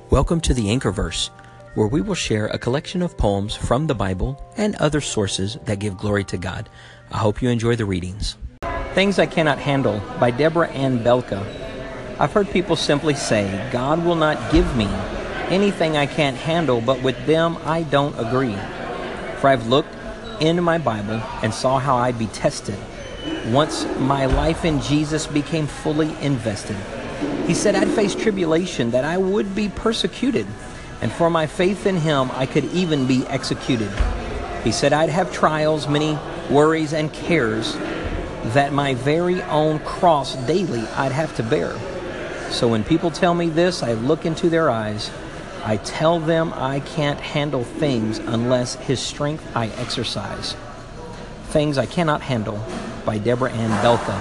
Welcome to the Anchorverse, where we will share a collection of poems from the Bible and other sources that give glory to God. I hope you enjoy the readings. Things I Cannot Handle by Deborah Ann Belka. I've heard people simply say, God will not give me anything I can't handle, but with them I don't agree. For I've looked into my Bible and saw how I'd be tested once my life in Jesus became fully invested. He said I'd face tribulation, that I would be persecuted, and for my faith in Him I could even be executed. He said I'd have trials, many worries and cares, that my very own cross daily I'd have to bear. So when people tell me this, I look into their eyes. I tell them I can't handle things unless His strength I exercise. Things I Cannot Handle by Deborah Ann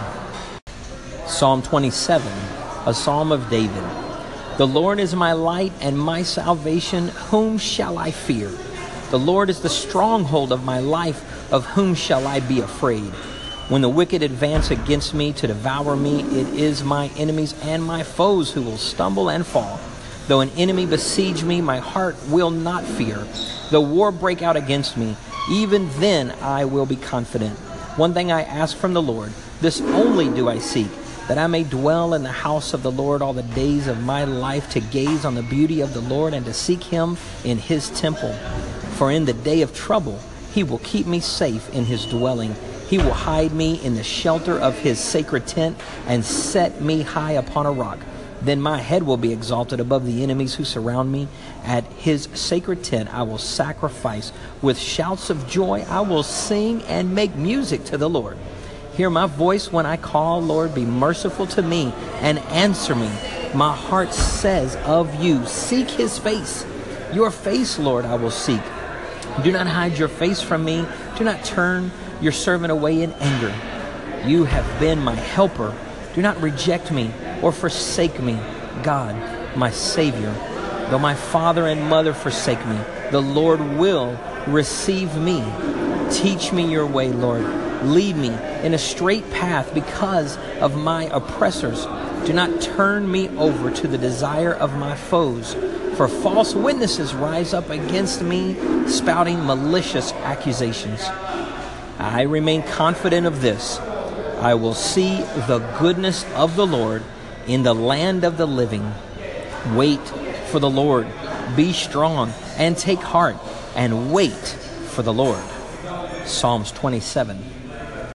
Belka. Psalm 27, a psalm of David. The Lord is my light and my salvation. Whom shall I fear? The Lord is the stronghold of my life. Of whom shall I be afraid? When the wicked advance against me to devour me, it is my enemies and my foes who will stumble and fall. Though an enemy besiege me, my heart will not fear. Though war break out against me, even then I will be confident. One thing I ask from the Lord, this only do I seek, that I may dwell in the house of the Lord all the days of my life, to gaze on the beauty of the Lord and to seek Him in His temple. For in the day of trouble He will keep me safe in His dwelling. He will hide me in the shelter of His sacred tent and set me high upon a rock. Then my head will be exalted above the enemies who surround me. At His sacred tent I will sacrifice. With shouts of joy I will sing and make music to the Lord. Hear my voice when I call, Lord, be merciful to me and answer me. My heart says of you, seek His face. Your face, Lord, I will seek. Do not hide your face from me. Do not turn your servant away in anger. You have been my helper. Do not reject me or forsake me, God, my Savior. Though my father and mother forsake me, the Lord will receive me. Teach me your way, Lord. Lead me in a straight path because of my oppressors. Do not turn me over to the desire of my foes, for false witnesses rise up against me, spouting malicious accusations. I remain confident of this. I will see the goodness of the Lord in the land of the living. Wait for the Lord. Be strong and take heart and wait for the Lord. Psalms 27.